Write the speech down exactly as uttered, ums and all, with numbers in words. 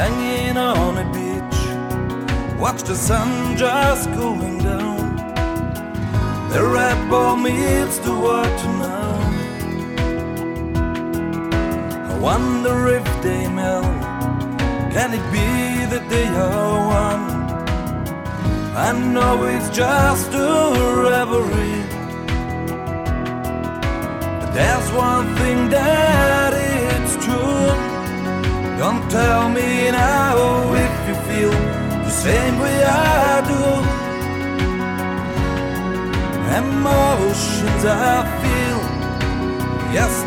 hanging on a beach, watch the sun just going down. The red ball meets the water now. I wonder if they melt. Can it be that they are one? I know it's just a reverie, but there's one thing that it's true. Don't tell me now if you feel the same way I do. Emotions I feel, yes